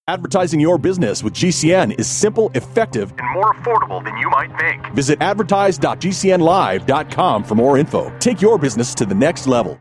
Advertising your business with GCN is simple, effective, and more affordable than you might think. Visit advertise.gcnlive.com for more info. Take your business to the next level.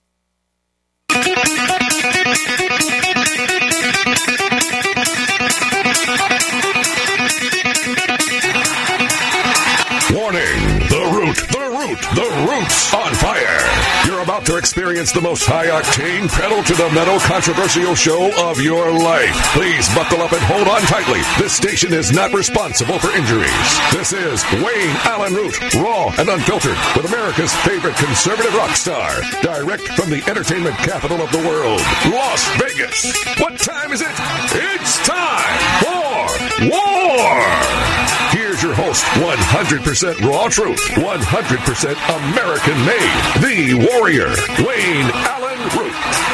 Warning! The Root's on fire! You're about to experience the most high-octane, pedal-to-the-metal controversial show of your life. Please buckle up and hold on tightly. This station is not responsible for injuries. This is Wayne Allen Root, raw and unfiltered, with America's favorite conservative rock star. Direct from the entertainment capital of the world, Las Vegas. What time is it? It's time for War! Here's your host, 100% raw truth, 100% American-made, the warrior, Wayne Allen Root.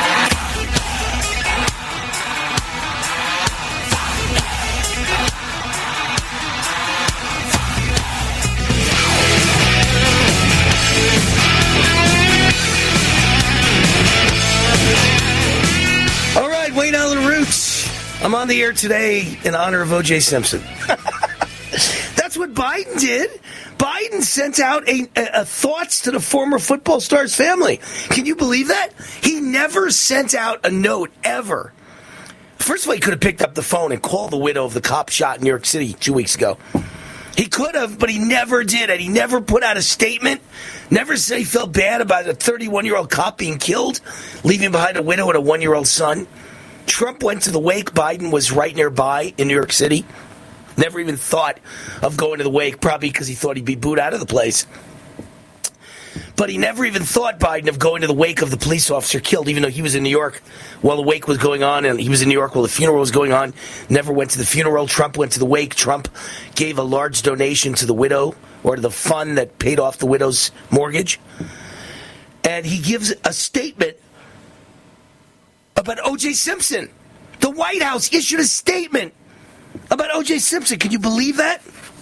All right, Wayne Allen Root. I'm on the air today in honor of O.J. Simpson. That's what Biden did. Biden sent out a thoughts to the former football star's family. Can you believe that? He never sent out a note, ever. First of all, he could have picked up the phone and called the widow of the cop shot in New York City 2 weeks ago. He could have, but he never did it. He never put out a statement, never said he felt bad about a 31-year-old cop being killed, leaving behind a widow and a 1-year-old son. Trump went to the wake. Biden was right nearby in New York City. Never even thought of going to the wake, probably because he thought he'd be booed out of the place. But he never even thought, Biden, of going to the wake of the police officer killed, even though he was in New York while the wake was going on, and he was in New York while the funeral was going on. Never went to the funeral. Trump went to the wake. Trump gave a large donation to the widow, or to the fund that paid off the widow's mortgage. And he gives a statement about O.J. Simpson. The White House issued a statement about O.J. Simpson. Can you believe that?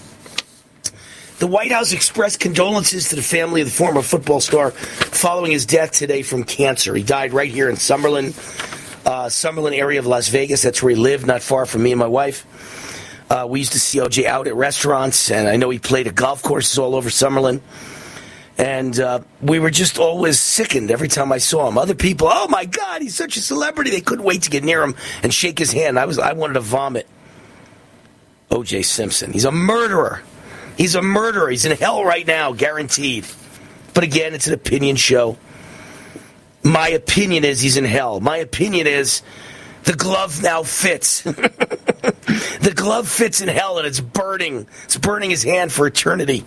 The White House expressed condolences to the family of the former football star following his death today from cancer. He died right here in Summerlin area of Las Vegas. That's where he lived, not far from me and my wife. We used to see O.J. out at restaurants, and I know he played at golf courses all over Summerlin. And we were just always sickened every time I saw him. Other people, oh my God, he's such a celebrity. They couldn't wait to get near him and shake his hand. I wanted to vomit. O.J. Simpson. He's a murderer. He's a murderer. He's in hell right now, guaranteed. But again, it's an opinion show. My opinion is he's in hell. My opinion is the glove now fits. The glove fits in hell, and it's burning. It's burning his hand for eternity.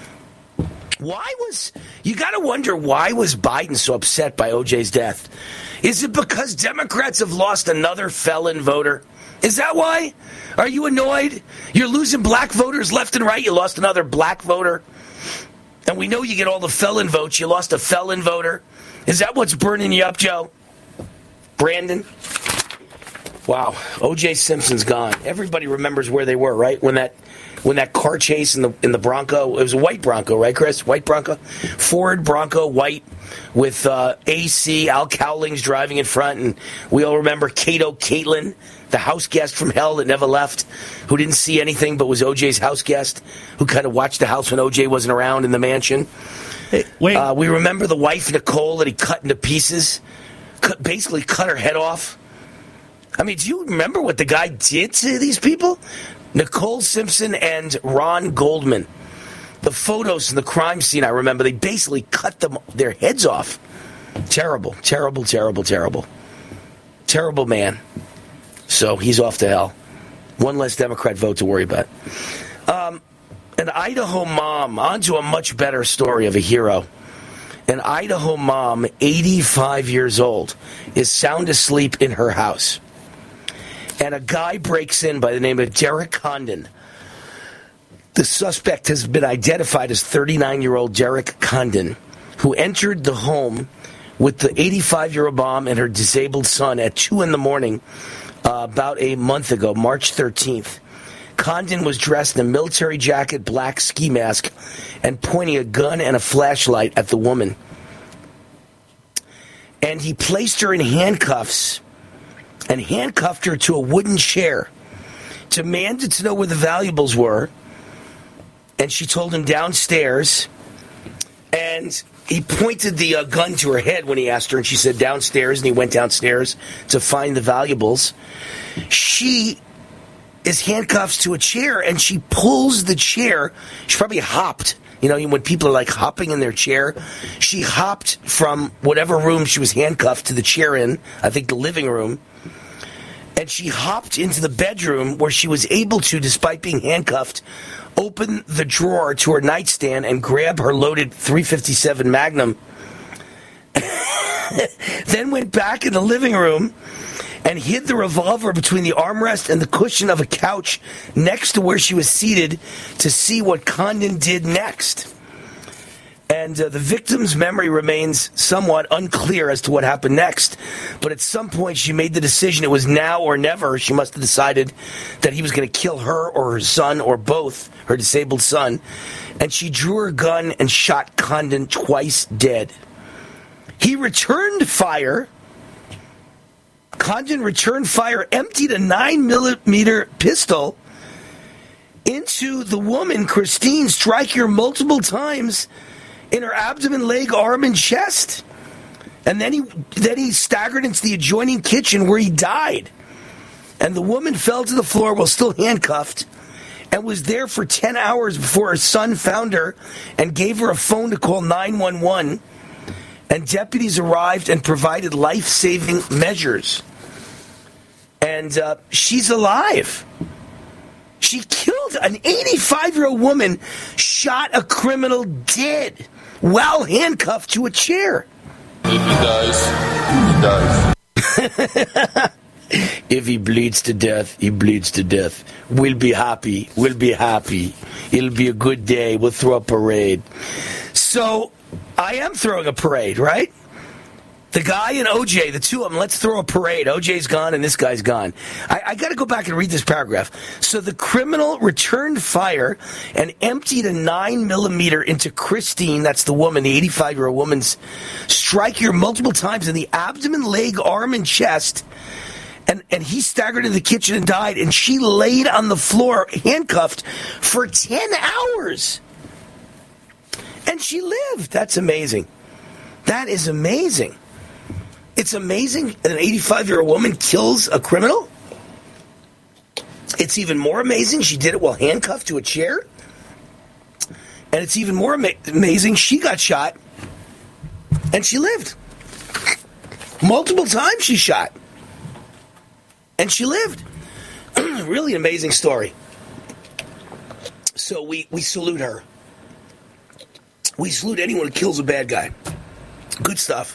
You got to wonder, why was Biden so upset by O.J.'s death? Is it because Democrats have lost another felon voter? Is that why? Are you annoyed? You're losing black voters left and right. You lost another black voter. And we know you get all the felon votes. You lost a felon voter. Is that what's burning you up, Joe? Brandon? Wow. O.J. Simpson's gone. Everybody remembers where they were, right? When that car chase in the Bronco, it was a white Bronco, right, Chris? White Bronco? Ford Bronco, white, with AC, Al Cowlings driving in front. And we all remember Cato Caitlin, the house guest from hell that never left, who didn't see anything but was O.J.'s house guest, who kind of watched the house when O.J. wasn't around in the mansion. Hey, we remember the wife, Nicole, that he cut into pieces, basically cut her head off. I mean, do you remember what the guy did to these people? Nicole Simpson and Ron Goldman. The photos from the crime scene, I remember, they basically cut their heads off. Terrible, terrible, terrible, terrible. Terrible man. So he's off to hell. One less Democrat vote to worry about. An Idaho mom, on to a much better story of a hero. An Idaho mom, 85 years old, is sound asleep in her house. And a guy breaks in by the name of Derek Condon. The suspect has been identified as 39-year-old Derek Condon, who entered the home with the 85-year-old mom and her disabled son at 2 in the morning about a month ago, March 13th. Condon was dressed in a military jacket, black ski mask, and pointing a gun and a flashlight at the woman. And he placed her in handcuffs and handcuffed her to a wooden chair, demanded to know where the valuables were, and she told him downstairs, and he pointed the gun to her head when he asked her, and she said downstairs, and he went downstairs to find the valuables. She is handcuffed to a chair, and she pulls the chair. She probably hopped. You know, when people are like hopping in their chair, she hopped from whatever room she was handcuffed to the chair in, I think the living room, and she hopped into the bedroom where she was able to, despite being handcuffed, open the drawer to her nightstand and grab her loaded .357 Magnum. Then went back in the living room and hid the revolver between the armrest and the cushion of a couch next to where she was seated to see what Condon did next. And the victim's memory remains somewhat unclear as to what happened next. But at some point, she made the decision it was now or never. She must have decided that he was going to kill her or her son or both, her disabled son. And she drew her gun and shot Condon twice dead. He returned fire. Condon returned fire, emptied a 9mm pistol into the woman, Christine, striking her multiple times in her abdomen, leg, arm, and chest. And then he staggered into the adjoining kitchen where he died. And the woman fell to the floor while still handcuffed and was there for 10 hours before her son found her and gave her a phone to call 911. And deputies arrived and provided life-saving measures. And she's alive. She killed an 85-year-old woman, shot a criminal dead while handcuffed to a chair. If he dies, he dies. If he bleeds to death, he bleeds to death. We'll be happy. We'll be happy. It'll be a good day. We'll throw a parade. So I am throwing a parade, right? The guy and OJ, the two of them, let's throw a parade. OJ's gone and this guy's gone. I got to go back and read this paragraph. So the criminal returned fire and emptied a 9mm into Christine, that's the woman, the 85-year-old woman's, striking her multiple times in the abdomen, leg, arm, and chest. And he staggered in the kitchen and died. And she laid on the floor, handcuffed, for 10 hours. And she lived. That's amazing. That is amazing. It's amazing that an 85-year-old woman kills a criminal. It's even more amazing she did it while handcuffed to a chair. And it's even more amazing she got shot and she lived. Multiple times she shot. And she lived. Really an amazing story. So we salute her. We salute anyone who kills a bad guy. Good stuff.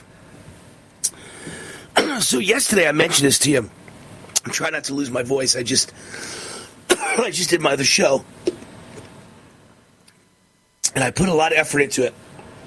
So yesterday I mentioned this to you. I'm trying not to lose my voice. I just did my other show. And I put a lot of effort into it.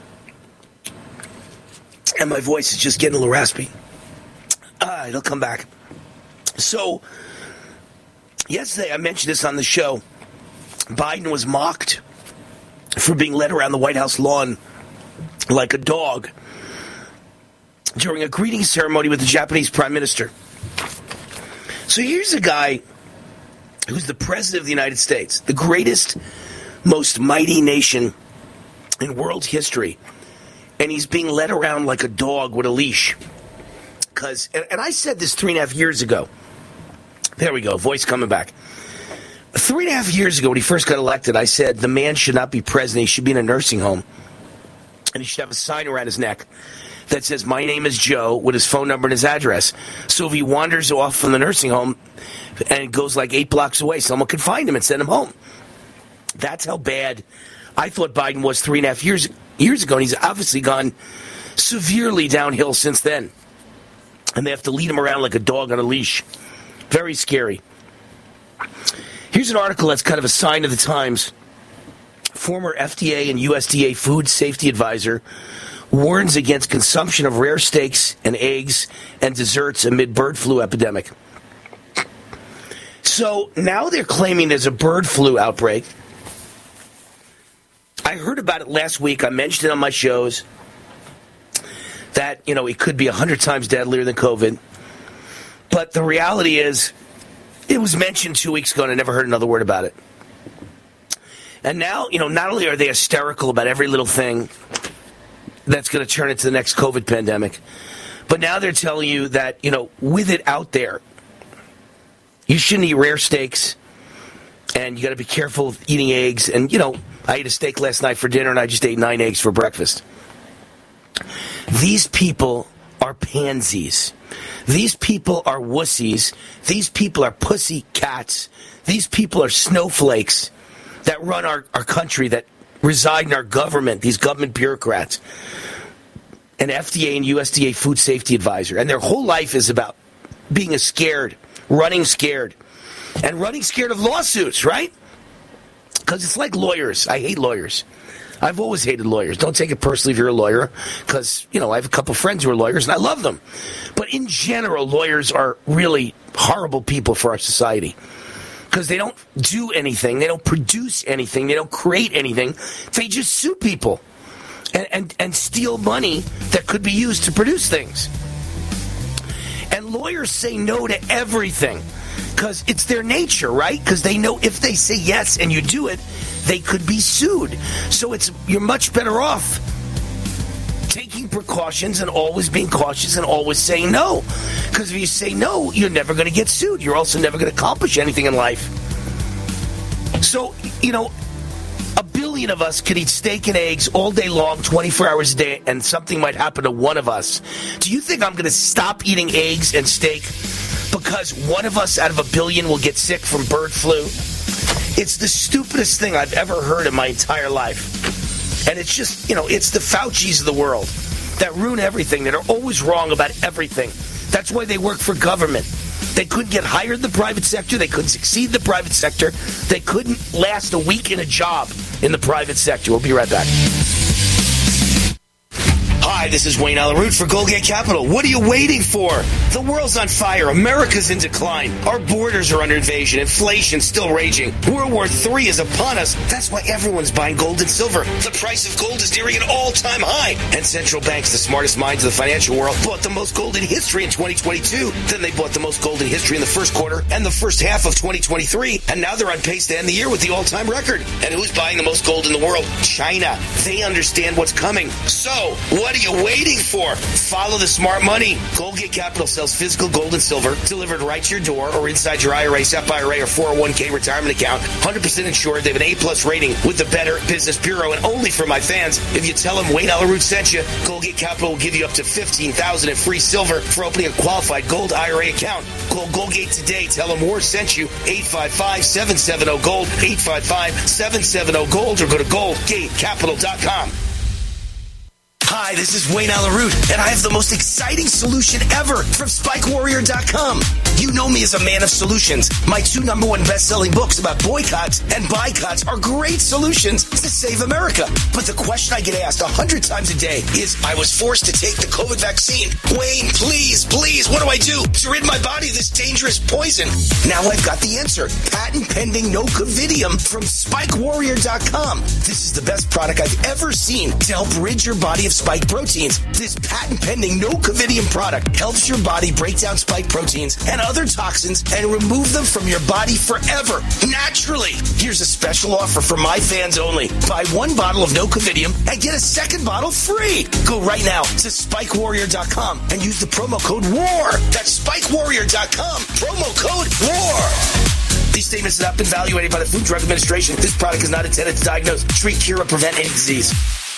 And my voice is just getting a little raspy. It'll come back. So yesterday I mentioned this on the show. Biden was mocked for being led around the White House lawn like a dog during a greeting ceremony with the Japanese Prime Minister. So here's a guy who's the President of the United States, the greatest, most mighty nation in world history, and he's being led around like a dog with a leash. And I said this 3.5 years ago. There we go, voice coming back. 3.5 years ago when he first got elected, I said the man should not be president, he should be in a nursing home. And he should have a sign around his neck that says, "My name is Joe," with his phone number and his address. So if he wanders off from the nursing home and goes like 8 blocks away, someone could find him and send him home. That's how bad I thought Biden was 3.5 years ago, and he's obviously gone severely downhill since then. And they have to lead him around like a dog on a leash. Very scary. Here's an article that's kind of a sign of the times. Former FDA and USDA food safety advisor warns against consumption of rare steaks and eggs and desserts amid bird flu epidemic. So now they're claiming there's a bird flu outbreak. I heard about it last week. I mentioned it on my shows that, it could be 100 times deadlier than COVID. But the reality is, it was mentioned 2 weeks ago and I never heard another word about it. And now, not only are they hysterical about every little thing that's going to turn into the next COVID pandemic, but now they're telling you that, with it out there, you shouldn't eat rare steaks, and you got to be careful with eating eggs. And, I ate a steak last night for dinner, and I just ate 9 eggs for breakfast. These people are pansies. These people are wussies. These people are pussy cats. These people are snowflakes that run our country, that reside in our government, these government bureaucrats. An FDA and USDA food safety advisor. And their whole life is about being scared, running scared, and running scared of lawsuits, right? Because it's like lawyers. I hate lawyers. I've always hated lawyers. Don't take it personally if you're a lawyer, because, I have a couple friends who are lawyers, and I love them. But in general, lawyers are really horrible people for our society, because they don't do anything. They don't produce anything. They don't create anything. They just sue people and steal money that could be used to produce things. And lawyers say no to everything because it's their nature, right? Because they know if they say yes and you do it, they could be sued. So you're much better off taking precautions and always being cautious and always saying no. Because if you say no, you're never going to get sued. You're also never going to accomplish anything in life. So, 1 billion of us could eat steak and eggs all day long, 24 hours a day, and something might happen to one of us. Do you think I'm going to stop eating eggs and steak because one of us out of 1 billion will get sick from bird flu? It's the stupidest thing I've ever heard in my entire life. And it's just, it's the Faucis of the world that ruin everything, that are always wrong about everything. That's why they work for government. They couldn't get hired in the private sector. They couldn't succeed in the private sector. They couldn't last a week in a job in the private sector. We'll be right back. Hi, this is Wayne Alaroot for Goldgate Capital. What are you waiting for? The world's on fire. America's in decline. Our borders are under invasion. Inflation's still raging. World War III is upon us. That's why everyone's buying gold and silver. The price of gold is nearing an all-time high. And central banks, the smartest minds of the financial world, bought the most gold in history in 2022. Then they bought the most gold in history in the first quarter and the first half of 2023. And now they're on pace to end the year with the all-time record. And who's buying the most gold in the world? China. They understand what's coming. So, what are you waiting for? Follow the smart money. Goldgate Capital sells physical gold and silver delivered right to your door or inside your IRA, SEP IRA, or 401k retirement account. 100% insured. They have an A+ rating with the Better Business Bureau. And only for my fans, if you tell them Wayne Alaroot sent you, Goldgate Capital will give you up to $15,000 in free silver for opening a qualified gold IRA account. Call Goldgate today. Tell them Moore sent you. 855-770-GOLD. 855-770-GOLD, or go to goldgatecapital.com. Hi, this is Wayne Alaroot, and I have the most exciting solution ever from SpikeWarrior.com. You know me as a man of solutions. My 2 #1 best-selling books about boycotts and boycotts are great solutions to save America. But the question I get asked 100 times a day is, I was forced to take the COVID vaccine. Wayne, please, what do I do to rid my body of this dangerous poison? Now I've got the answer. Patent-pending Nocovidium from SpikeWarrior.com. This is the best product I've ever seen to help rid your body of spike proteins. This patent-pending Nocovidium product helps your body break down spike proteins and other toxins and remove them from your body forever, naturally. Here's a special offer for my fans only. Buy 1 bottle of Nocovidium and get a 2nd bottle free. Go right now to SpikeWarrior.com and use the promo code WAR. That's SpikeWarrior.com, promo code WAR. These statements have not been evaluated by the Food and Drug Administration. This product is not intended to diagnose, treat, cure, or prevent any disease.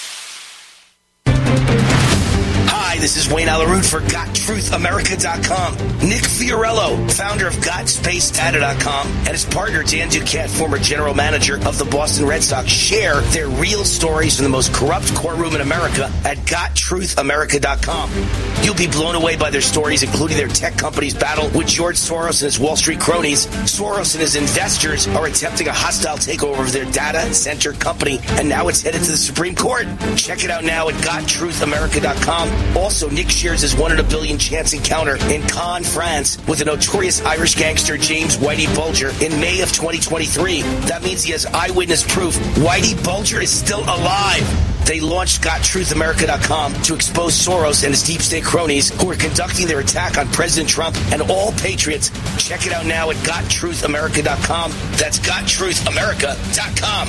Hi, this is Wayne Alaroot for GotTruthAmerica.com. Nick Fiorello, founder of GotSpaceData.com, and his partner Dan Duquette, former general manager of the Boston Red Sox, share their real stories from the most corrupt courtroom in America at GotTruthAmerica.com. You'll be blown away by their stories, including their tech company's battle with George Soros and his Wall Street cronies. Soros and his investors are attempting a hostile takeover of their data center company, and now it's headed to the Supreme Court. Check it out now at GotTruthAmerica.com. Also Also, Nick shares his 1 in a billion chance encounter in Cannes, France, with the notorious Irish gangster James Whitey Bulger in May of 2023. That means he has eyewitness proof Whitey Bulger is still alive. They launched GotTruthAmerica.com to expose Soros and his deep state cronies who are conducting their attack on President Trump and all patriots. Check it out now at GotTruthAmerica.com. That's GotTruthAmerica.com.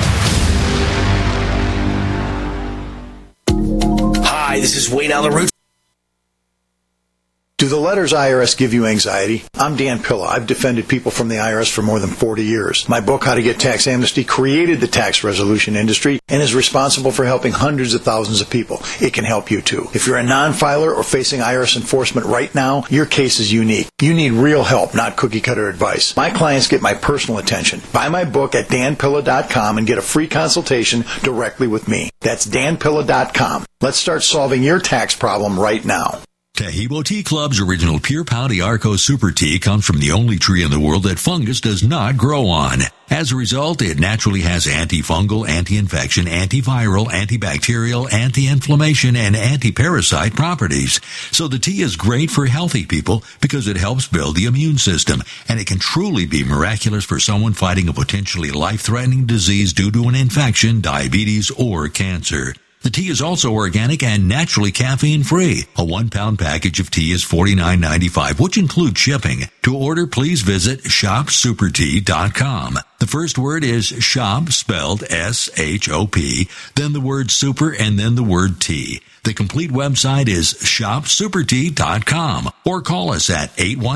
Hi, this is Wayne Allyn Root. Do the letters IRS give you anxiety? I'm Dan Pilla. I've defended people from the IRS for more than 40 years. My book, How to Get Tax Amnesty, created the tax resolution industry and is responsible for helping hundreds of thousands of people. It can help you too. If you're a non-filer or facing IRS enforcement right now, your case is unique. You need real help, not cookie-cutter advice. My clients get my personal attention. Buy my book at danpilla.com and get a free consultation directly with me. That's danpilla.com. Let's start solving your tax problem right now. Tahibo Tea Club's original Pure Pau d'Arco Super Tea comes from the only tree in the world that fungus does not grow on. As a result, it naturally has antifungal, anti-infection, antiviral, antibacterial, anti-inflammation, and anti-parasite properties. So the tea is great for healthy people because it helps build the immune system, and it can truly be miraculous for someone fighting a potentially life-threatening disease due to an infection, diabetes, or cancer. The tea is also organic and naturally caffeine-free. A 1-pound package of tea is $49.95, which includes shipping. To order, please visit shopsupertea.com. The first word is shop, spelled S-H-O-P, then the word super, and then the word tea. The complete website is shopsupertea.com, or call us at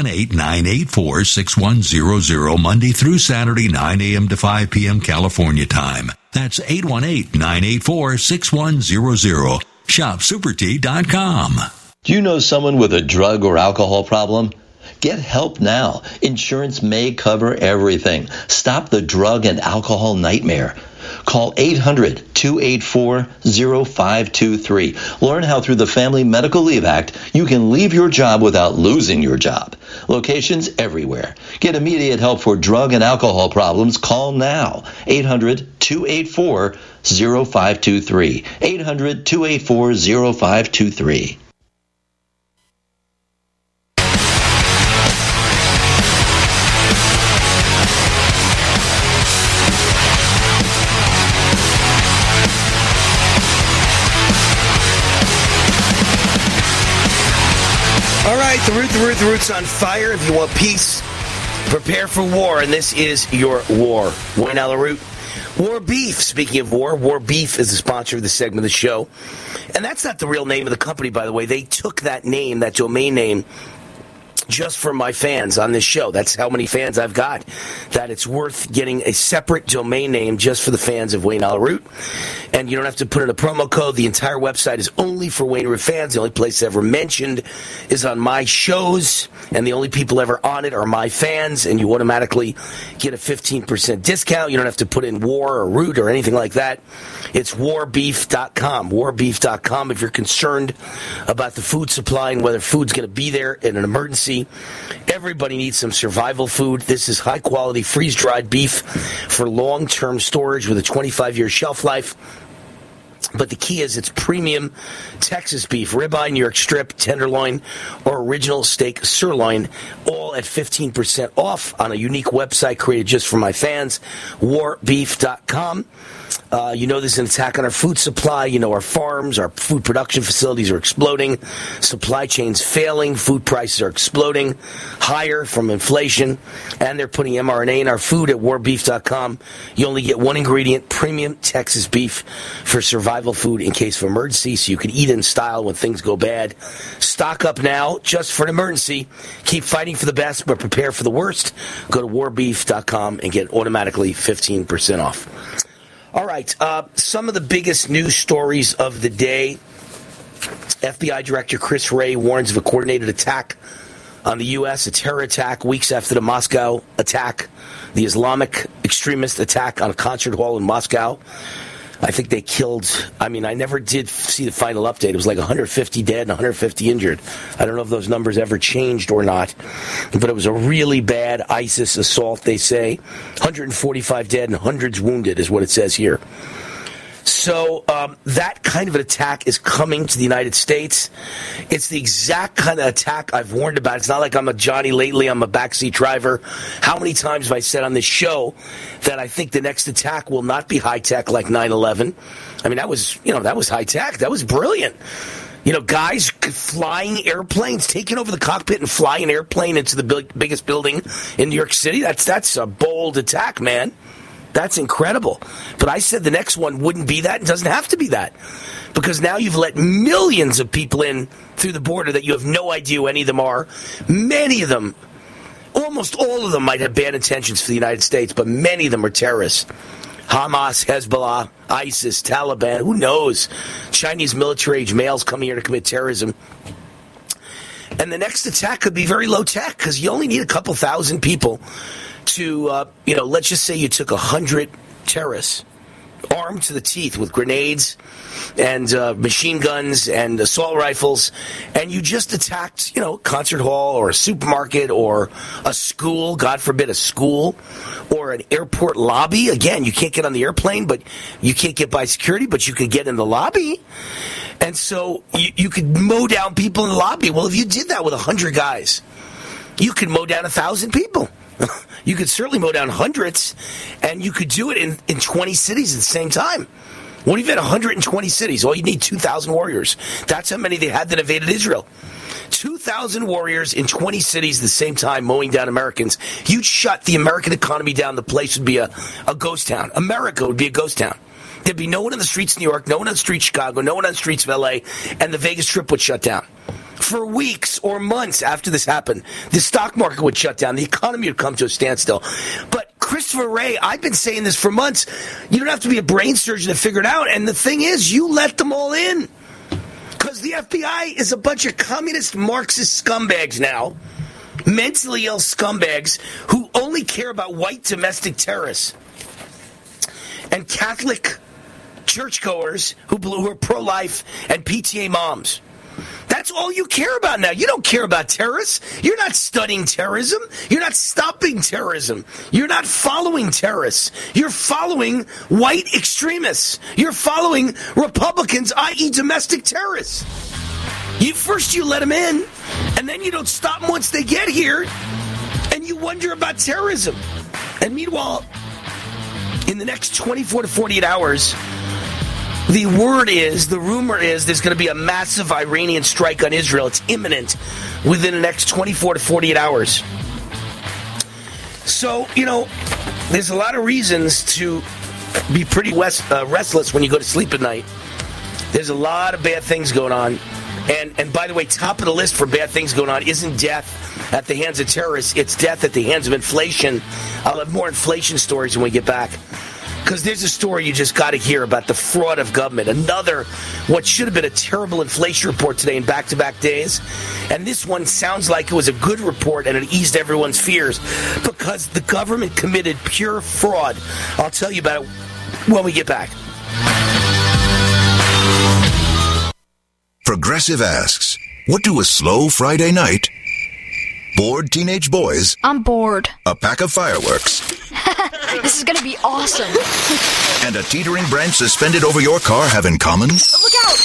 818-984-6100 Monday through Saturday, 9 a.m. to 5 p.m. California time. That's 818-984-6100. ShopSuperTea.com. Do you know someone with a drug or alcohol problem? Get help now. Insurance may cover everything. Stop the drug and alcohol nightmare. Call 800-284-0523. Learn how through the Family Medical Leave Act you can leave your job without losing your job. Locations everywhere. Get immediate help for drug and alcohol problems. Call now. 800-284-0523. 800-284-0523. All right, the root's on fire. If you want peace, prepare for war, and this is your war. Wayne Allyn Root. War Beef, speaking of war, War Beef is the sponsor of this segment of the show. And that's not the real name of the company, by the way. They took that name, that domain name, just for my fans on this show. That's how many fans I've got, that it's worth getting a separate domain name just for the fans of Wayne Allyn Root. And you don't have to put in a promo code. The entire website is only for Wayne Root fans. The only place ever mentioned is on my shows, and the only people ever on it are my fans, and you automatically get a 15% discount. You don't have to put in war or root or anything like that. It's warbeef.com. Warbeef.com. If you're concerned about the food supply and whether food's going to be there in an emergency, everybody needs some survival food. This is high-quality, freeze-dried beef for long-term storage with a 25-year shelf life. But the key is it's premium Texas beef, ribeye, New York strip, tenderloin, or original steak sirloin, all at 15% off on a unique website created just for my fans, warbeef.com. You know there's an attack on our food supply. You know our farms, our food production facilities are exploding. Supply chains failing. Food prices are exploding higher from inflation. And they're putting mRNA in our food at warbeef.com. You only get one ingredient, premium Texas beef for survival food in case of emergency, so you can eat in style when things go bad. Stock up now just for an emergency. Keep fighting for the best, but prepare for the worst. Go to warbeef.com and get automatically 15% off. All right, some of the biggest news stories of the day. FBI Director Chris Wray warns of a coordinated attack on the U.S., a terror attack weeks after the Moscow attack, the Islamic extremist attack on a concert hall in Moscow. I think they killed, I never did see the final update. It was like 150 dead and 150 injured. I don't know if those numbers ever changed or not, but it was a really bad ISIS assault, they say. 145 dead and hundreds wounded is what it says here. So that kind of an attack is coming to the United States. It's the exact kind of attack I've warned about. It's not like I'm a Johnny lately, I'm a backseat driver. How many times have I said on this show that I think the next attack will not be high-tech like 9/11? I mean, that was high-tech. That was brilliant. Guys flying airplanes, taking over the cockpit and flying an airplane into the biggest building in New York City. That's a bold attack, man. That's incredible. But I said the next one wouldn't be that. It doesn't have to be that. Because now you've let millions of people in through the border that you have no idea who any of them are. Many of them, almost all of them might have bad intentions for the United States, but many of them are terrorists. Hamas, Hezbollah, ISIS, Taliban, who knows? Chinese military-age males coming here to commit terrorism. And the next attack could be very low-tech because you only need a couple thousand people to, let's just say you took 100 terrorists armed to the teeth with grenades and machine guns and assault rifles, and you just attacked, a concert hall or a supermarket or a school, God forbid, a school, or an airport lobby. Again, you can't get on the airplane, but you can't get by security, but you can get in the lobby. And so you could mow down people in the lobby. Well, if you did that with 100 guys, you could mow down 1,000 people. You could certainly mow down hundreds, and you could do it in 20 cities at the same time. What if you had 120 cities? All you need 2,000 warriors. That's how many they had that invaded Israel. 2,000 warriors in 20 cities at the same time mowing down Americans. You'd shut the American economy down. The place would be a ghost town. America would be a ghost town. There'd be no one in the streets of New York, no one on the streets of Chicago, no one on the streets of L.A., and the Vegas Strip would shut down. For weeks or months after this happened, the stock market would shut down. The economy would come to a standstill. But Christopher Wray, I've been saying this for months. You don't have to be a brain surgeon to figure it out. And the thing is, you let them all in. Because the FBI is a bunch of communist Marxist scumbags now. Mentally ill scumbags who only care about white domestic terrorists. And Catholic churchgoers who are pro-life and PTA moms. That's all you care about now. You don't care about terrorists. You're not studying terrorism. You're not stopping terrorism. You're not following terrorists. You're following white extremists. You're following Republicans, i.e. domestic terrorists. First you let them in, and then you don't stop them once they get here, and you wonder about terrorism. And meanwhile, in the next 24 to 48 hours, the rumor is there's going to be a massive Iranian strike on Israel. It's imminent within the next 24 to 48 hours. So, there's a lot of reasons to be pretty restless when you go to sleep at night. There's a lot of bad things going on. And by the way, top of the list for bad things going on isn't death at the hands of terrorists. It's death at the hands of inflation. I'll have more inflation stories when we get back. Because there's a story you just got to hear about the fraud of government. Another, what should have been a terrible inflation report today in back-to-back days. And this one sounds like it was a good report and it eased everyone's fears. Because the government committed pure fraud. I'll tell you about it when we get back. Progressive asks, what do a slow Friday night, bored teenage boys, I'm bored, a pack of fireworks, this is going to be awesome, and a teetering branch suspended over your car have in common? Look out!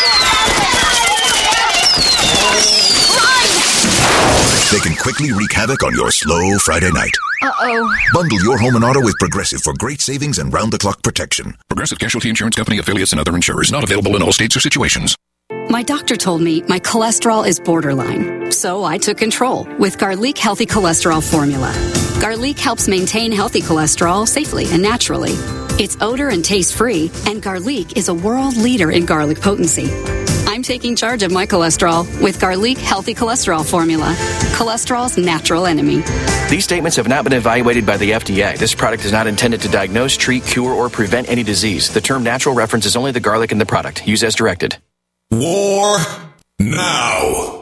They can quickly wreak havoc on your slow Friday night. Uh-oh. Bundle your home and auto with Progressive for great savings and round-the-clock protection. Progressive Casualty Insurance Company, affiliates, and other insurers. Not available in all states or situations. My doctor told me my cholesterol is borderline, so I took control with Garlic Healthy Cholesterol Formula. Garlic helps maintain healthy cholesterol safely and naturally. It's odor and taste-free, and Garlic is a world leader in garlic potency. I'm taking charge of my cholesterol with Garlic Healthy Cholesterol Formula, cholesterol's natural enemy. These statements have not been evaluated by the FDA. This product is not intended to diagnose, treat, cure, or prevent any disease. The term natural references only the garlic in the product. Use as directed. War now.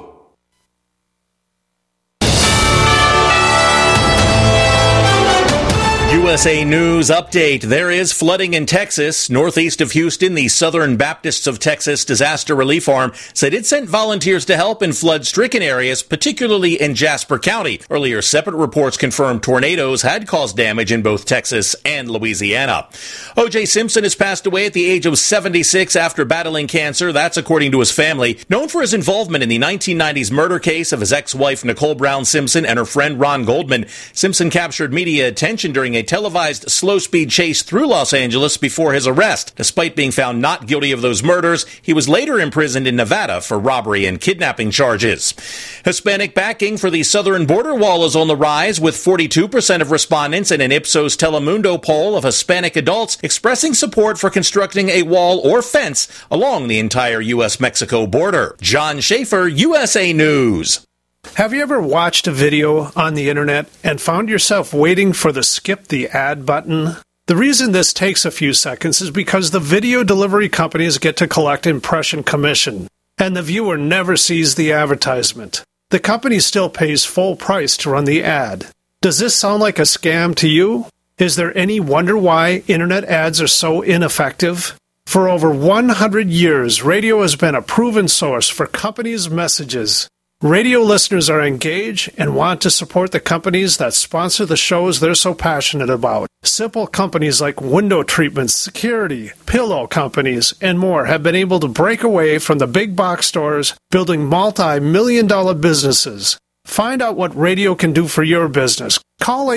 USA News Update. There is flooding in Texas. Northeast of Houston, the Southern Baptists of Texas Disaster Relief Arm said it sent volunteers to help in flood-stricken areas, particularly in Jasper County. Earlier, separate reports confirmed tornadoes had caused damage in both Texas and Louisiana. O.J. Simpson has passed away at the age of 76 after battling cancer. That's according to his family. Known for his involvement in the 1990s murder case of his ex-wife Nicole Brown Simpson and her friend Ron Goldman, Simpson captured media attention during a televised slow-speed chase through Los Angeles before his arrest. Despite being found not guilty of those murders, he was later imprisoned in Nevada for robbery and kidnapping charges. Hispanic backing for the southern border wall is on the rise, with 42% of respondents in an Ipsos Telemundo poll of Hispanic adults expressing support for constructing a wall or fence along the entire U.S.-Mexico border. John Schaefer, USA News. Have you ever watched a video on the internet and found yourself waiting for the skip the ad button? The reason this takes a few seconds is because the video delivery companies get to collect impression commission, and the viewer never sees the advertisement. The company still pays full price to run the ad. Does this sound like a scam to you? Is there any wonder why internet ads are so ineffective? For over 100 years, radio has been a proven source for companies' messages. Radio listeners are engaged and want to support the companies that sponsor the shows they're so passionate about. Simple companies like window treatments, security, pillow companies, and more have been able to break away from the big box stores, building multi-million-dollar businesses. Find out what radio can do for your business. Call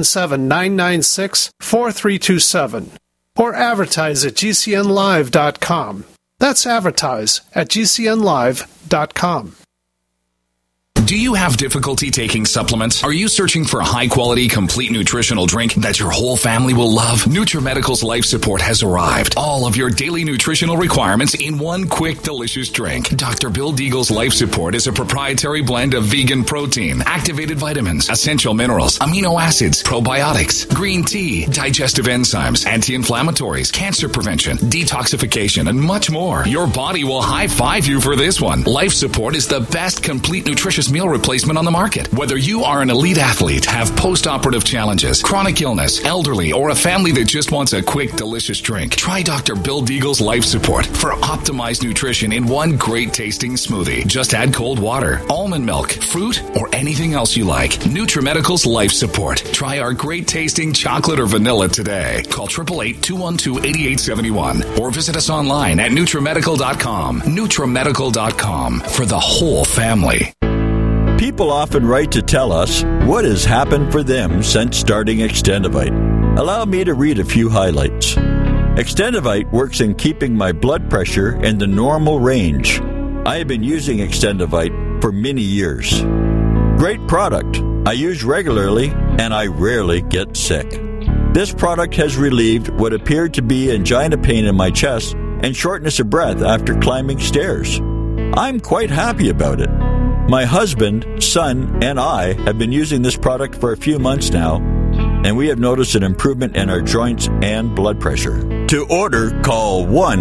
877-996-4327 or advertise at gcnlive.com. That's advertise at gcnlive.com. Do you have difficulty taking supplements? Are you searching for a high-quality, complete nutritional drink that your whole family will love? NutriMedical's Life Support has arrived. All of your daily nutritional requirements in one quick, delicious drink. Dr. Bill Deagle's Life Support is a proprietary blend of vegan protein, activated vitamins, essential minerals, amino acids, probiotics, green tea, digestive enzymes, anti-inflammatories, cancer prevention, detoxification, and much more. Your body will high-five you for this one. Life Support is the best complete nutritious meal replacement on the market. Whether you are an elite athlete, have post-operative challenges, chronic illness, elderly, or a family that just wants a quick, delicious drink, try Dr. Bill Deagle's Life Support for optimized nutrition in one great tasting smoothie. Just add cold water, almond milk, fruit, or anything else you like. NutriMedical's Life Support. Try our great tasting chocolate or vanilla today. Call 888-212-8871 or visit us online at NutriMedical.com. NutriMedical.com for the whole family. People often write to tell us what has happened for them since starting Extendivite. Allow me to read a few highlights. Extendivite works in keeping my blood pressure in the normal range. I have been using Extendivite for many years. Great product. I use regularly and I rarely get sick. This product has relieved what appeared to be angina pain in my chest and shortness of breath after climbing stairs. I'm quite happy about it. My husband, son, and I have been using this product for a few months now, and we have noticed an improvement in our joints and blood pressure. To order, call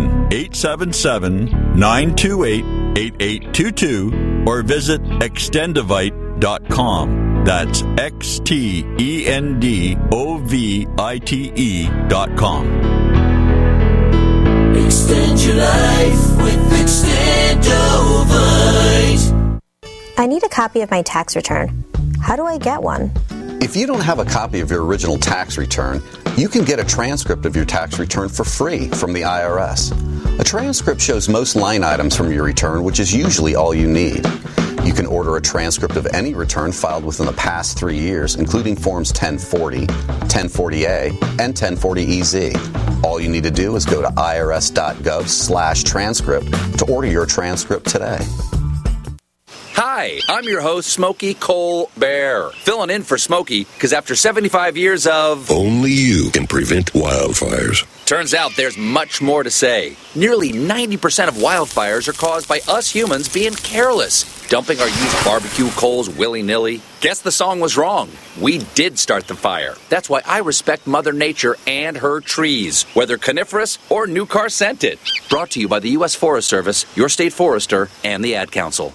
1-877-928-8822 or visit Extendivite.com. That's Extendovite.com. Extend your life with Extendovite. I need a copy of my tax return. How do I get one? If you don't have a copy of your original tax return, you can get a transcript of your tax return for free from the IRS. A transcript shows most line items from your return, which is usually all you need. You can order a transcript of any return filed within the past 3 years, including Forms 1040, 1040A, and 1040EZ. All you need to do is go to irs.gov/transcript to order your transcript today. Hi, I'm your host, Smokey Cole Bear, filling in for Smokey because after 75 years of... Only you can prevent wildfires. Turns out there's much more to say. Nearly 90% of wildfires are caused by us humans being careless, dumping our used barbecue coals willy-nilly. Guess the song was wrong. We did start the fire. That's why I respect Mother Nature and her trees, whether coniferous or new car scented. Brought to you by the U.S. Forest Service, your state forester, and the Ad Council.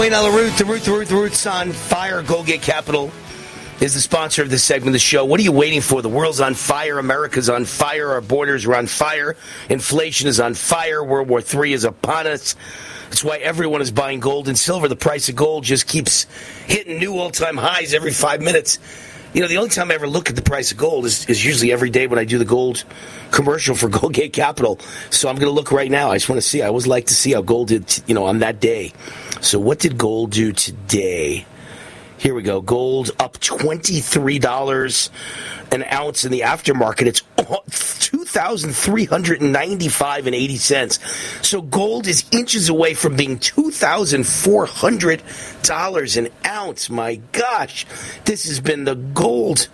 Wayne Allyn Root, the Root's on fire. Goldgate Capital is the sponsor of this segment of the show. What are you waiting for? The world's on fire. America's on fire. Our borders are on fire. Inflation is on fire. World War III is upon us. That's why everyone is buying gold and silver. The price of gold just keeps hitting new all-time highs every 5 minutes. You know, the only time I ever look at the price of gold is usually every day when I do the gold commercial for Goldgate Capital. So I'm going to look right now. I just want to see. I always like to see how gold did, on that day. So what did gold do today? Here we go. Gold up $23 an ounce in the aftermarket. It's $2,395.80. So gold is inches away from being $2,400 an ounce. My gosh, this has been the gold,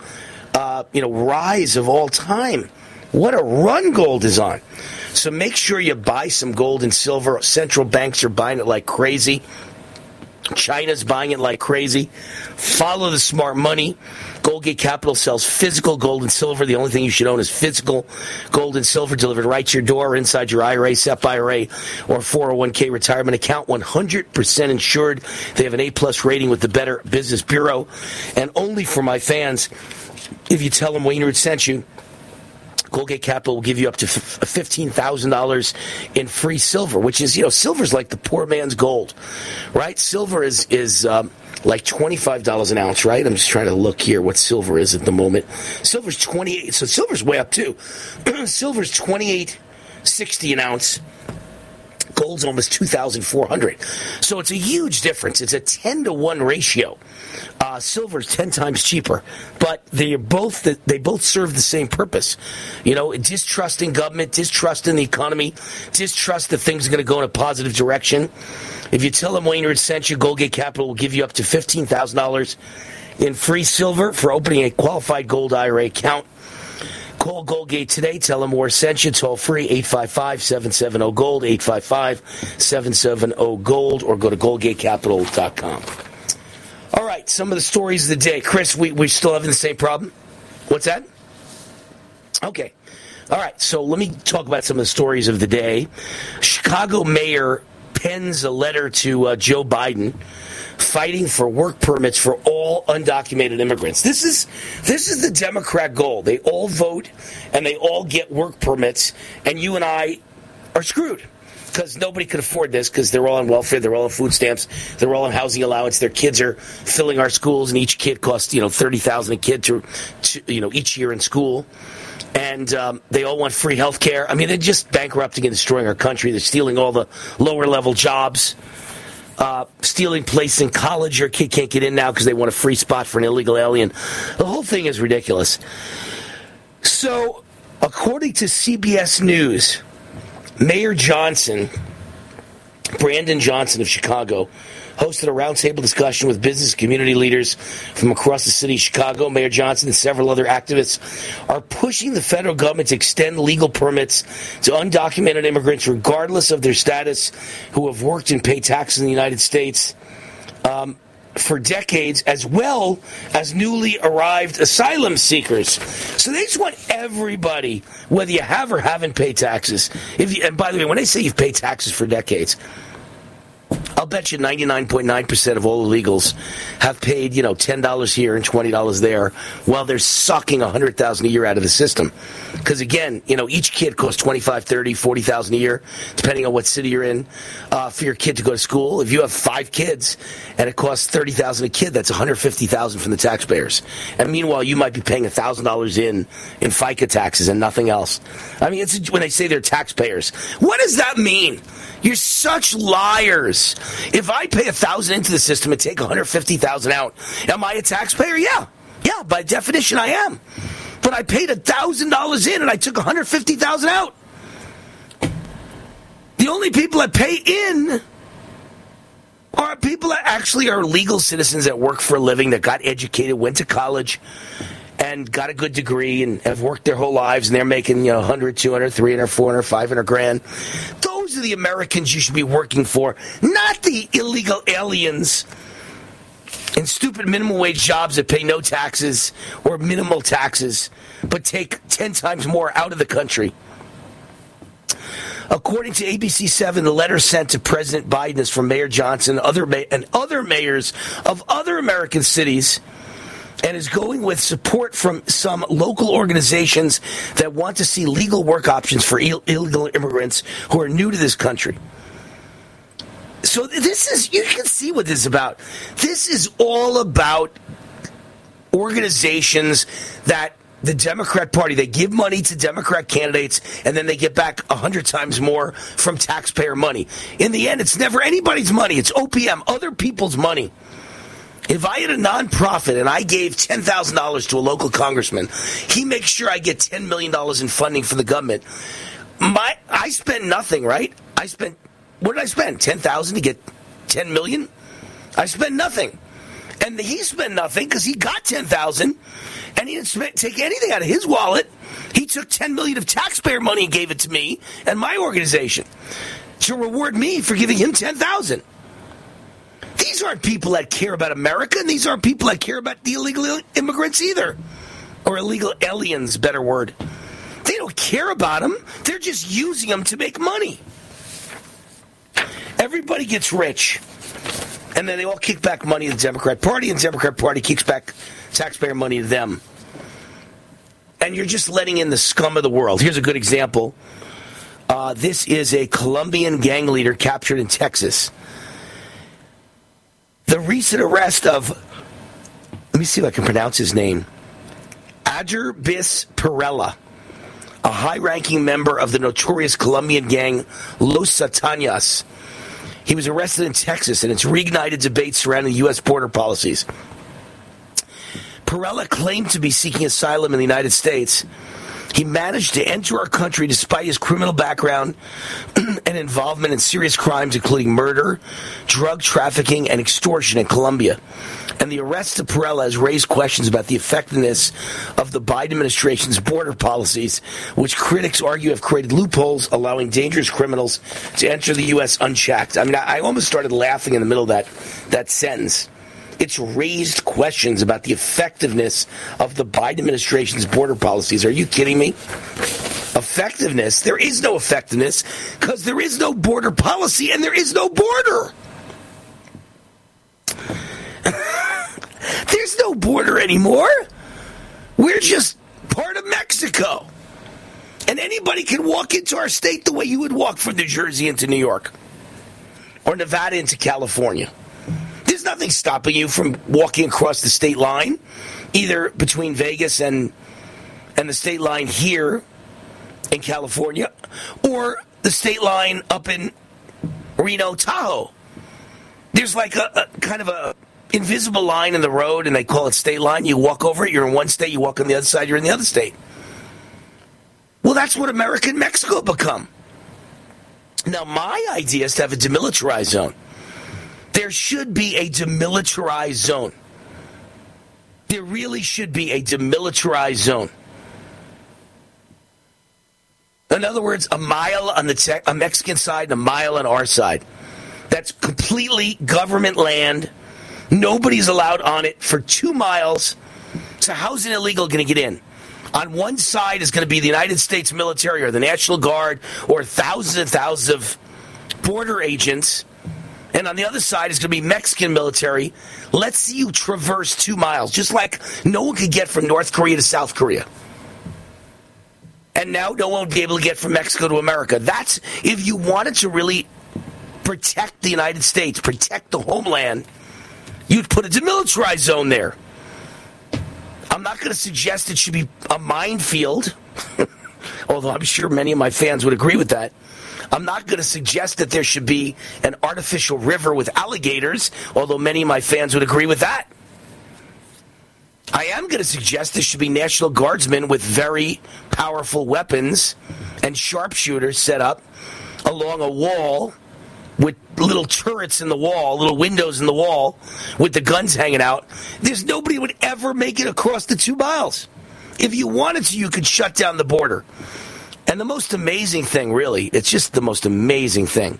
rise of all time. What a run gold is on. So make sure you buy some gold and silver. Central banks are buying it like crazy. China's buying it like crazy. Follow the smart money. Goldgate Capital sells physical gold and silver. The only thing you should own is physical gold and silver delivered right to your door or inside your IRA, SEP IRA, or 401k retirement account. 100% insured. They have an A+ rating with the Better Business Bureau. And only for my fans, if you tell them Wayne Root sent you, Goldgate Capital will give you up to $15,000 in free silver, which is, silver's like the poor man's gold, right? Silver is like $25 an ounce, right? I'm just trying to look here what silver is at the moment. Silver's 28, so silver's way up too. Silver's $28.60 an ounce. Gold's almost $2,400. So it's a huge difference. It's a 10-to-1 ratio. Silver's 10 times cheaper, but they both serve the same purpose. Distrust in government, distrust in the economy, distrust that things are going to go in a positive direction. If you tell them Wayne Root sent you, Goldgate Capital will give you up to $15,000 in free silver for opening a qualified gold IRA account. Call Goldgate today. Tell them we're sent you. Toll free 855-770-GOLD, 855-770-GOLD, or go to GoldgateCapital.com. All right, some of the stories of the day. Chris, we still having the same problem? What's that? Okay. All right, so let me talk about some of the stories of the day. Chicago mayor pens a letter to Joe Biden fighting for work permits for all undocumented immigrants. This is the Democrat goal. They all vote and they all get work permits, and you and I are screwed because nobody could afford this because they're all on welfare, they're all on food stamps, they're all on housing allowance. Their kids are filling our schools, and each kid costs $30,000 a kid to each year in school. And they all want free health care. I mean, they're just bankrupting and destroying our country. They're stealing all the lower-level jobs, stealing place in college. Your kid can't get in now because they want a free spot for an illegal alien. The whole thing is ridiculous. So, according to CBS News, Mayor Johnson, Brandon Johnson of Chicago, hosted a roundtable discussion with business community leaders from across the city of Chicago. Mayor Johnson and several other activists are pushing the federal government to extend legal permits to undocumented immigrants, regardless of their status, who have worked and paid taxes in the United States for decades, as well as newly arrived asylum seekers. So they just want everybody, whether you have or haven't paid taxes. And by the way, when I say you've paid taxes for decades, I'll bet you 99.9% of all illegals have paid, $10 here and $20 there, while they're sucking $100,000 a year out of the system. Because again, each kid costs $25,000, $30,000, $40,000 a year, depending on what city you're in, for your kid to go to school. If you have 5 kids and it costs $30,000 a kid, that's $150,000 from the taxpayers. And meanwhile, you might be paying $1,000 in FICA taxes and nothing else. I mean, it's when they say they're taxpayers. What does that mean? You're such liars. If I pay $1,000 into the system and take $150,000 out, am I a taxpayer? Yeah, by definition I am. But I paid $1,000 in and I took $150,000 out. The only people that pay in are people that actually are legal citizens that work for a living, that got educated, went to college, and got a good degree and have worked their whole lives, and they're making, $100, $200, $300, $400, $500 grand. Those are the Americans you should be working for, not the illegal aliens in stupid minimum wage jobs that pay no taxes or minimal taxes, but take 10 times more out of the country. According to ABC7, the letter sent to President Biden is from Mayor Johnson and other mayors of other American cities, and is going with support from some local organizations that want to see legal work options for illegal immigrants who are new to this country. So this is, you can see what this is about. This is all about organizations that the Democrat Party, they give money to Democrat candidates, and then they get back 100 times more from taxpayer money. In the end, it's never anybody's money. It's OPM, other people's money. If I had a nonprofit and I gave $10,000 to a local congressman, he makes sure I get $10 million in funding for the government. I spent nothing, right? What did I spend? $10,000 to get $10 million? I spent nothing. And he spent nothing because he got $10,000 and he didn't take anything out of his wallet. He took $10 million of taxpayer money and gave it to me and my organization to reward me for giving him $10,000. These aren't people that care about America, and these aren't people that care about the illegal immigrants either. Or illegal aliens, better word. They don't care about them. They're just using them to make money. Everybody gets rich, and then they all kick back money to the Democrat Party, and the Democrat Party kicks back taxpayer money to them. And you're just letting in the scum of the world. Here's a good example. This is a Colombian gang leader captured in Texas. The recent arrest of, let me see if I can pronounce his name, Adger Bis Perella, a high-ranking member of the notorious Colombian gang Los Satanas. He was arrested in Texas, and it's reignited debates surrounding U.S. border policies. Perella claimed to be seeking asylum in the United States. He managed to enter our country despite his criminal background and involvement in serious crimes, including murder, drug trafficking, and extortion in Colombia. And the arrest of Perella has raised questions about the effectiveness of the Biden administration's border policies, which critics argue have created loopholes allowing dangerous criminals to enter the U.S. unchecked. I mean, I almost started laughing in the middle of that sentence. It's raised questions about the effectiveness of the Biden administration's border policies. Are you kidding me? Effectiveness? There is no effectiveness because there is no border policy and there is no border. There's no border anymore. We're just part of Mexico. And anybody can walk into our state the way you would walk from New Jersey into New York or Nevada into California. There's nothing stopping you from walking across the state line, either between Vegas and the state line here in California, or the state line up in Reno, Tahoe. There's like a kind of a invisible line in the road, and they call it state line. You walk over it, you're in one state, you walk on the other side, you're in the other state. Well, that's what America and Mexico become. Now, my idea is to have a demilitarized zone. There should be a demilitarized zone. There really should be a demilitarized zone. In other words, a mile on the Mexican side and a mile on our side. That's completely government land. Nobody's allowed on it for 2 miles. So how's an illegal going to get in? On one side is going to be the United States military or the National Guard or thousands and thousands of border agents. And on the other side is going to be Mexican military. Let's see you traverse 2 miles, just like no one could get from North Korea to South Korea. And now no one will be able to get from Mexico to America. That's, if you wanted to really protect the United States, protect the homeland, you'd put a demilitarized zone there. I'm not going to suggest it should be a minefield, although I'm sure many of my fans would agree with that. I'm not going to suggest that there should be an artificial river with alligators, although many of my fans would agree with that. I am going to suggest there should be National Guardsmen with very powerful weapons and sharpshooters set up along a wall with little turrets in the wall, little windows in the wall with the guns hanging out. There's nobody who would ever make it across the 2 miles. If you wanted to, you could shut down the border. And the most amazing thing, really, it's just the most amazing thing,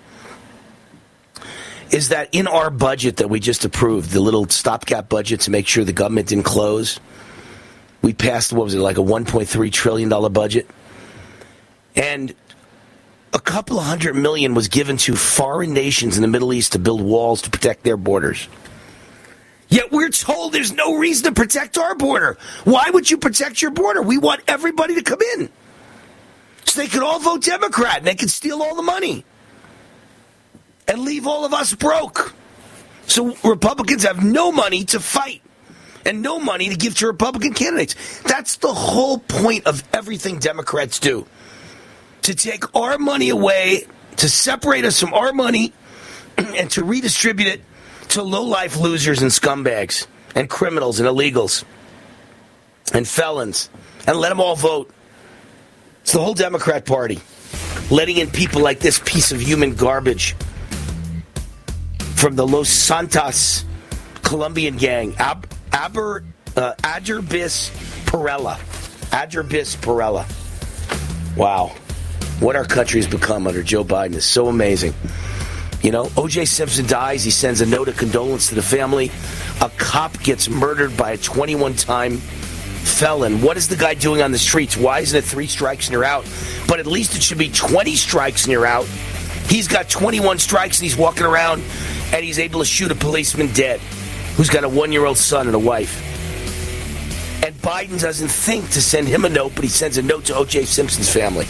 is that in our budget that we just approved, the little stopgap budget to make sure the government didn't close, we passed, what was it, like a $1.3 trillion budget? And a couple of $100 million was given to foreign nations in the Middle East to build walls to protect their borders. Yet we're told there's no reason to protect our border. Why would you protect your border? We want everybody to come in. So they could all vote Democrat and they could steal all the money and leave all of us broke. So Republicans have no money to fight and no money to give to Republican candidates. That's the whole point of everything Democrats do. To take our money away, to separate us from our money, and to redistribute it to low-life losers and scumbags and criminals and illegals and felons and let them all vote. It's the whole Democrat Party. Letting in people like this piece of human garbage from the Los Santos Colombian gang, Aderbis Perella. Aderbis Perella. Wow. What our country has become under Joe Biden is so amazing. You know, O.J. Simpson dies. He sends a note of condolence to the family. A cop gets murdered by a 21-time felon. What is the guy doing on the streets? Why isn't it 3 strikes and you're out? But at least it should be 20 strikes and you're out. He's got 21 strikes and he's walking around and he's able to shoot a policeman dead who's got a 1-year-old son and a wife. And Biden doesn't think to send him a note, but he sends a note to O.J. Simpson's family.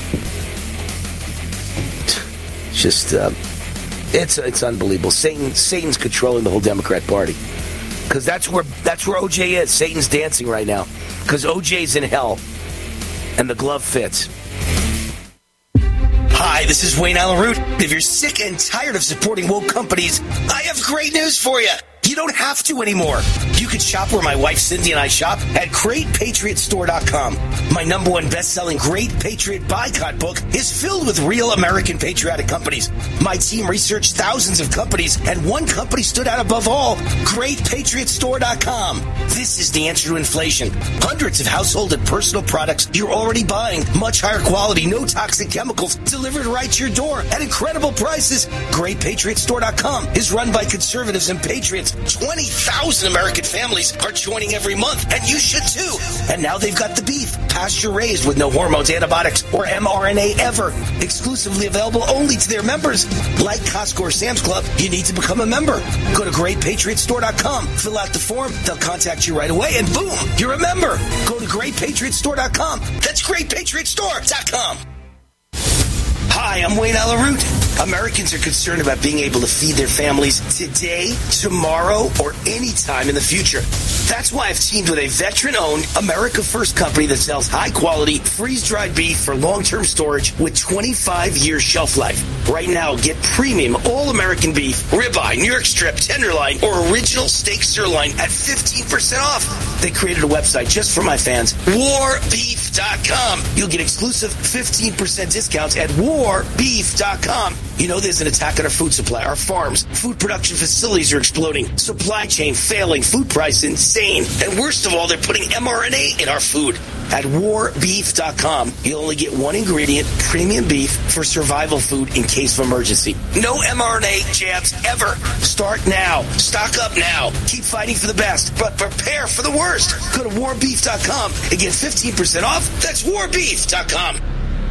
Just, it's unbelievable. Satan's controlling the whole Democrat Party because that's where OJ is. Satan's dancing right now because OJ's in hell, and the glove fits. Hi, this is Wayne Allen Root. If you're sick and tired of supporting woke companies, I have great news for you. You don't have to anymore. You can shop where my wife Cindy and I shop at GreatPatriotStore.com. My #1 best-selling Great Patriot Boycott book is filled with real American patriotic companies. My team researched thousands of companies, and one company stood out above all, GreatPatriotStore.com. This is the answer to inflation. Hundreds of household and personal products you're already buying. Much higher quality, no toxic chemicals, delivered right to your door at incredible prices. GreatPatriotStore.com is run by conservatives and patriots. 20,000 American families are joining every month, and you should too. And now they've got the beef, pasture-raised with no hormones, antibiotics, or mRNA ever. Exclusively available only to their members. Like Costco or Sam's Club, you need to become a member. Go to GreatPatriotStore.com, fill out the form, they'll contact you right away, and boom, you're a member. Go to GreatPatriotStore.com. That's GreatPatriotStore.com. Hi, I'm Wayne Allen Root. Americans are concerned about being able to feed their families today, tomorrow, or any time in the future. That's why I've teamed with a veteran-owned, America First company that sells high-quality, freeze-dried beef for long-term storage with 25-year shelf life. Right now, get premium all-American beef, ribeye, New York strip, tenderloin, or original steak sirloin at 15% off. They created a website just for my fans, warbeef.com. You'll get exclusive 15% discounts at warbeef.com. You know there's an attack on our food supply, our farms. Food production facilities are exploding. Supply chain failing. Food price insane. And worst of all, they're putting mRNA in our food. At warbeef.com, you'll only get one ingredient, premium beef, for survival food in case of emergency. No mRNA jabs ever. Start now. Stock up now. Keep fighting for the best, but prepare for the worst. Go to warbeef.com and get 15% off. That's warbeef.com.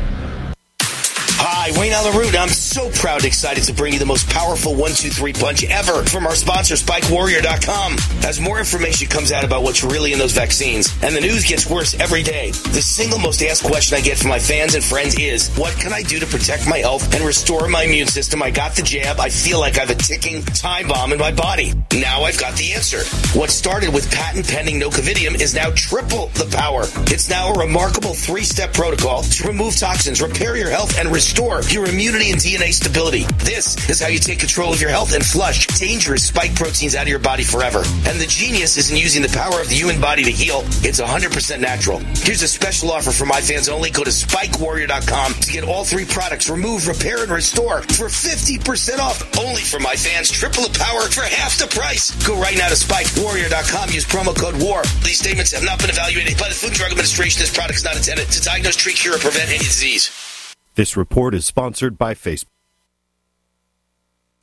Hi, Wayne Allen Root. I'm so proud and excited to bring you the most powerful 1-2-3 punch ever from our sponsor, SpikeWarrior.com. As more information comes out about what's really in those vaccines, and the news gets worse every day, the single most asked question I get from my fans and friends is, what can I do to protect my health and restore my immune system? I got the jab. I feel like I have a ticking time bomb in my body. Now I've got the answer. What started with patent-pending Nocovidium is now triple the power. It's now a remarkable 3-step protocol to remove toxins, repair your health, and restore your immunity and DNA stability. This is how you take control of your health and flush dangerous spike proteins out of your body forever. And the genius isn't using the power of the human body to heal. It's 100% natural. Here's a special offer for my fans only. Go to SpikeWarrior.com to get all 3 products, remove, repair, and restore for 50% off. Only for my fans. Triple the power for half the price. Go right now to SpikeWarrior.com. Use promo code WAR. These statements have not been evaluated by the Food and Drug Administration. This product is not intended to diagnose, treat, cure, or prevent any disease. This report is sponsored by Facebook.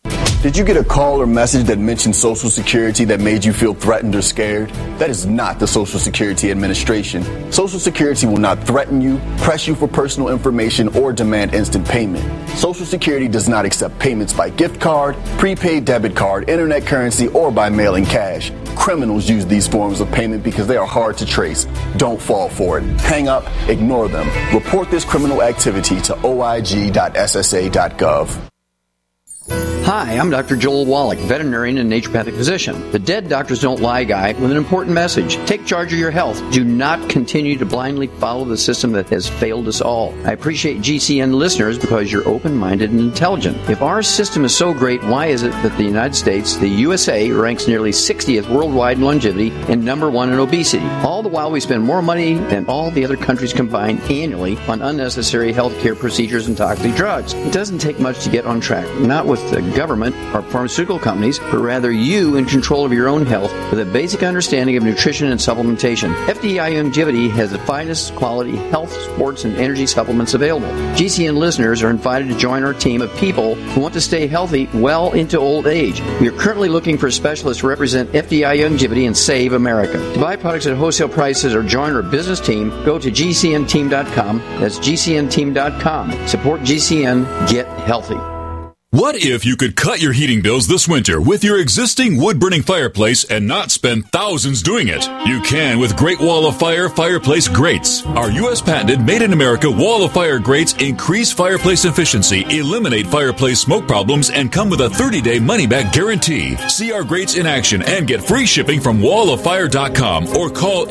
Did you get a call or message that mentioned Social Security that made you feel threatened or scared? That is not the Social Security Administration. Social Security will not threaten you, press you for personal information, or demand instant payment. Social Security does not accept payments by gift card, prepaid debit card, internet currency, or by mailing cash. Criminals use these forms of payment because they are hard to trace. Don't fall for it. Hang up, ignore them. Report this criminal activity to oig.ssa.gov. Hi, I'm Dr. Joel Wallach, veterinarian and naturopathic physician. The Dead Doctors Don't Lie guy with an important message. Take charge of your health. Do not continue to blindly follow the system that has failed us all. I appreciate GCN listeners because you're open-minded and intelligent. If our system is so great, why is it that the United States, the USA, ranks nearly 60th worldwide in longevity and number 1 in obesity? All the while we spend more money than all the other countries combined annually on unnecessary healthcare procedures and toxic drugs. It doesn't take much to get on track. Not with the government or pharmaceutical companies, but rather you in control of your own health with a basic understanding of nutrition and supplementation. FDI Longevity has the finest quality health, sports, and energy supplements available. GCN listeners are invited to join our team of people who want to stay healthy well into old age. We are currently looking for specialists to represent FDI Longevity and Save America. To buy products at wholesale prices or join our business team, go to GCNteam.com. That's GCNteam.com. Support GCN. Get healthy. What if you could cut your heating bills this winter with your existing wood-burning fireplace and not spend thousands doing it? You can with Great Wall of Fire fireplace grates. Our U.S. patented made-in-America Wall of Fire grates increase fireplace efficiency, eliminate fireplace smoke problems, and come with a 30-day money-back guarantee. See our grates in action and get free shipping from walloffire.com or call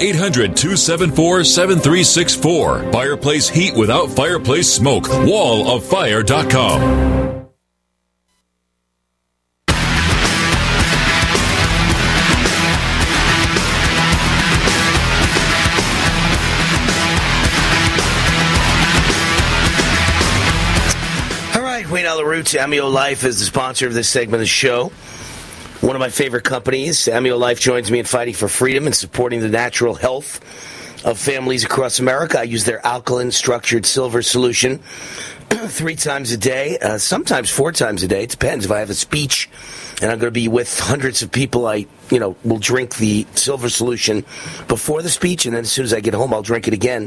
800-274-7364. Fireplace heat without fireplace smoke. walloffire.com. Wayne Allyn Root, Amio Life is the sponsor of this segment of the show. One of my favorite companies, Amio Life, joins me in fighting for freedom and supporting the natural health of families across America. I use their alkaline structured silver solution 3 times a day, sometimes 4 times a day. It depends. If I have a speech and I'm going to be with hundreds of people, I will drink the silver solution before the speech, and then as soon as I get home, I'll drink it again.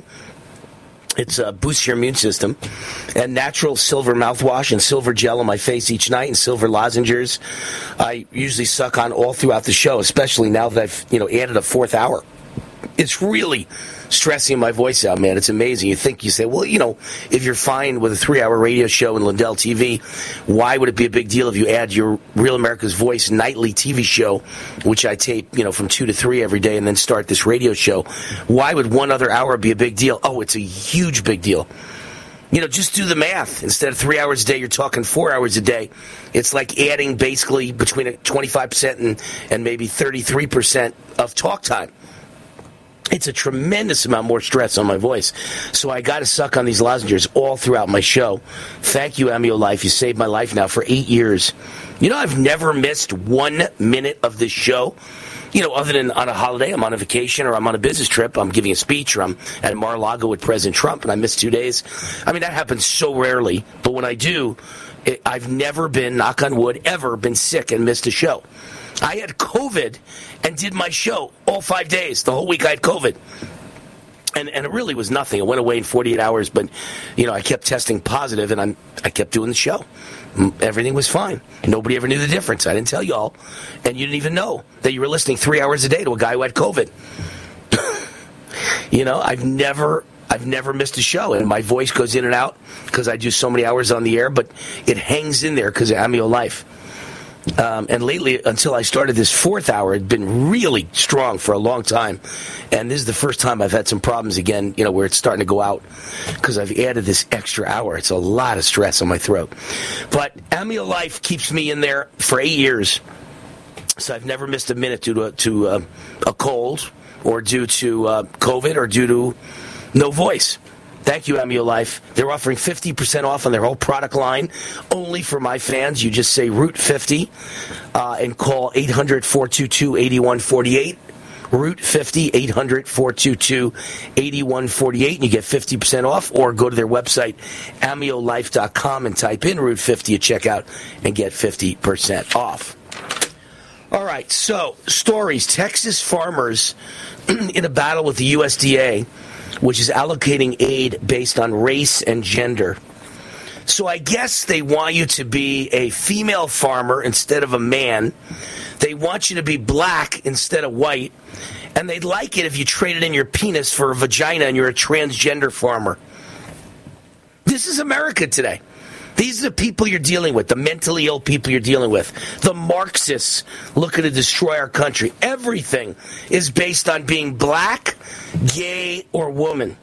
It's boosts your immune system. And natural silver mouthwash and silver gel on my face each night and silver lozenges I usually suck on all throughout the show, especially now that I've added a 4th hour. It's really stressing my voice out, man. It's amazing. You say, well, if you're fine with a 3-hour radio show and Lindell TV, why would it be a big deal if you add your Real America's Voice nightly TV show, which I tape, from 2 to 3 every day and then start this radio show? Why would 1 other hour be a big deal? Oh, it's a huge big deal. Just do the math. Instead of 3 hours a day, you're talking 4 hours a day. It's like adding basically between 25% and maybe 33% of talk time. It's a tremendous amount more stress on my voice. So I got to suck on these lozenges all throughout my show. Thank you, Amio Life. You saved my life now for 8 years. I've never missed 1 minute of this show. Other than on a holiday, I'm on a vacation or I'm on a business trip, I'm giving a speech or I'm at Mar-a-Lago with President Trump and I missed 2 days. I mean, that happens so rarely. But when I do, I've never been, knock on wood, ever been sick and missed a show. I had COVID and did my show all 5 days. The whole week I had COVID. And it really was nothing. It went away in 48 hours, but, I kept testing positive and I kept doing the show. Everything was fine. Nobody ever knew the difference. I didn't tell y'all. And you didn't even know that you were listening 3 hours a day to a guy who had COVID. I've never missed a show, and my voice goes in and out because I do so many hours on the air, but it hangs in there because of Amio Life. And lately, until I started this 4th hour, it had been really strong for a long time. And this is the first time I've had some problems again, where it's starting to go out because I've added this extra hour. It's a lot of stress on my throat. But Amio Life keeps me in there for 8 years. So I've never missed a minute due to a cold or due to COVID or due to no voice. Thank you, Amio Life. They're offering 50% off on their whole product line. Only for my fans. You just say Root 50 and call 800-422-8148. Route 50, 800-422-8148, and you get 50% off, or go to their website, AmioLife.com, and type in Route 50 at checkout and get 50% off. All right, so stories. Texas farmers in a battle with the USDA, which is allocating aid based on race and gender. So I guess they want you to be a female farmer instead of a man. They want you to be black instead of white. And they'd like it if you traded in your penis for a vagina and you're a transgender farmer. This is America today. These are the people you're dealing with, the mentally ill people you're dealing with, the Marxists looking to destroy our country. Everything is based on being black, gay, or woman.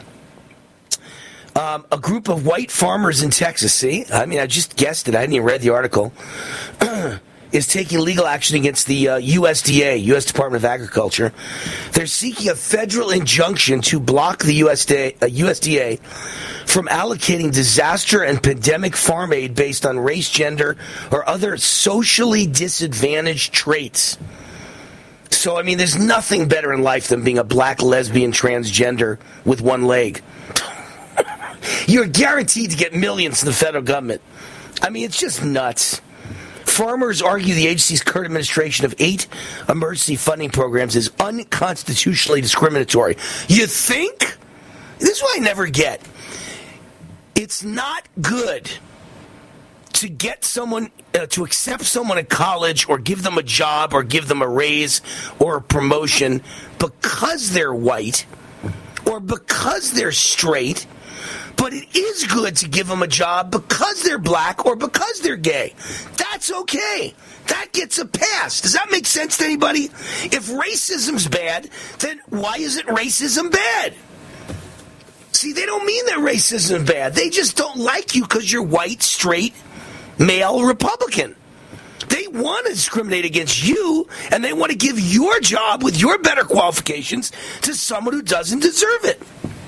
A group of white farmers in Texas, I just guessed it. I hadn't even read the article, is taking legal action against the USDA, U.S. Department of Agriculture. They're seeking a federal injunction to block the USDA from allocating disaster and pandemic farm aid based on race, gender, or other socially disadvantaged traits. So, there's nothing better in life than being a black, lesbian, transgender with one leg. You're guaranteed to get millions from the federal government. It's just nuts. Farmers argue the agency's current administration of 8 emergency funding programs is unconstitutionally discriminatory. You think? This is what I never get. It's not good to get someone, to accept someone at college or give them a job or give them a raise or a promotion because they're white or because they're straight. But it is good to give them a job because they're black or because they're gay. That's okay. That gets a pass. Does that make sense to anybody? If racism's bad, then why isn't racism bad? See, they don't mean that racism is bad. They just don't like you because you're white, straight, male, Republican. They want to discriminate against you, and they want to give your job with your better qualifications to someone who doesn't deserve it.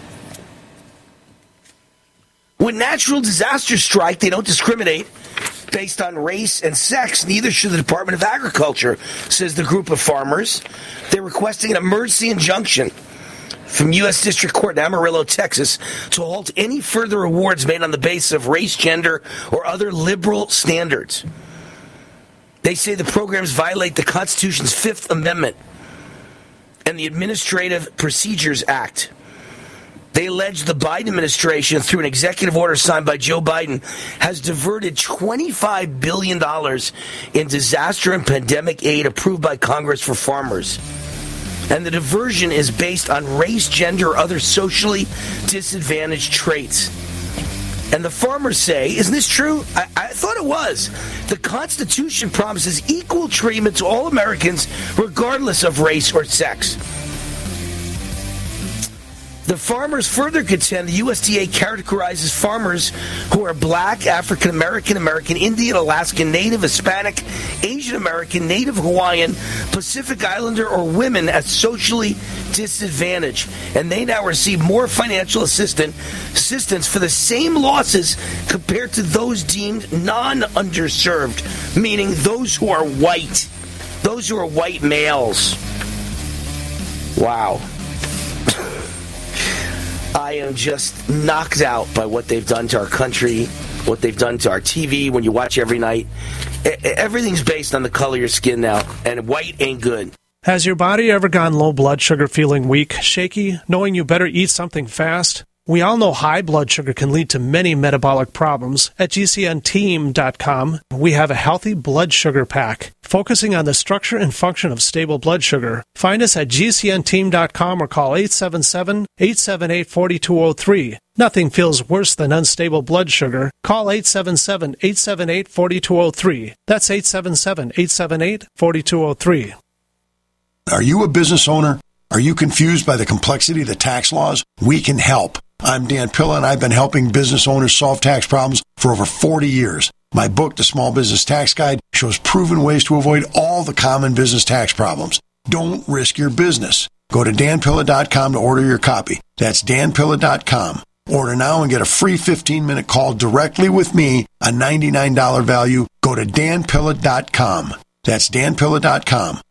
When natural disasters strike, they don't discriminate based on race and sex. Neither should the Department of Agriculture, says the group of farmers. They're requesting an emergency injunction from U.S. District Court in Amarillo, Texas, to halt any further awards made on the basis of race, gender, or other liberal standards. They say the programs violate the Constitution's Fifth Amendment and the Administrative Procedures Act. They allege the Biden administration, through an executive order signed by Joe Biden, has diverted $25 billion in disaster and pandemic aid approved by Congress for farmers. And the diversion is based on race, gender, or other socially disadvantaged traits. And the farmers say, isn't this true? I thought it was. The Constitution promises equal treatment to all Americans, regardless of race or sex. The farmers further contend the USDA characterizes farmers who are black, African American, American Indian, Alaskan Native, Hispanic, Asian American, Native Hawaiian, Pacific Islander, or women as socially disadvantaged. And they now receive more financial assistance for the same losses compared to those deemed non-underserved, meaning those who are white males. Wow. I am just knocked out by what they've done to our country, what they've done to our TV when you watch every night. Everything's based on the color of your skin now, and white ain't good. Has your body ever gone low blood sugar, feeling weak, shaky, knowing you better eat something fast? We all know high blood sugar can lead to many metabolic problems. At GCNteam.com, we have a healthy blood sugar pack, focusing on the structure and function of stable blood sugar. Find us at GCNteam.com or call 877-878-4203. Nothing feels worse than unstable blood sugar. Call 877-878-4203. That's 877-878-4203. Are you a business owner? Are you confused by the complexity of the tax laws? We can help. I'm Dan Pilla, and I've been helping business owners solve tax problems for over 40 years. My book, The Small Business Tax Guide, shows proven ways to avoid all the common business tax problems. Don't risk your business. Go to danpilla.com to order your copy. That's danpilla.com. Order now and get a free 15-minute call directly with me, a $99 value. Go to danpilla.com. That's danpilla.com.